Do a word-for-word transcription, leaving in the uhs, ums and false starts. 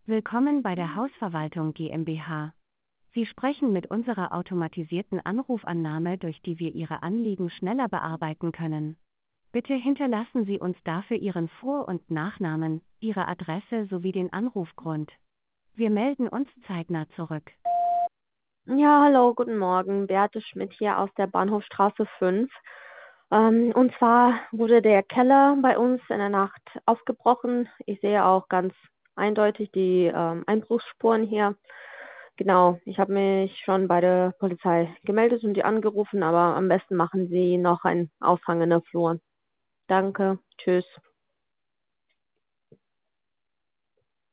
Willkommen bei der Hausverwaltung GmbH. Sie sprechen mit unserer automatisierten Anrufannahme, durch die wir Ihre Anliegen schneller bearbeiten können. Bitte hinterlassen Sie uns dafür Ihren Vor- und Nachnamen, Ihre Adresse sowie den Anrufgrund. Wir melden uns zeitnah zurück. Ja, hallo, guten Morgen. Beate Schmidt hier aus der Bahnhofstraße fünf. Ähm, und zwar wurde der Keller bei uns in der Nacht aufgebrochen. Ich sehe auch ganz eindeutig die ähm, Einbruchsspuren hier. Genau, ich habe mich schon bei der Polizei gemeldet und die angerufen, aber am besten machen Sie noch einen Aushang in der Flur. Danke, tschüss.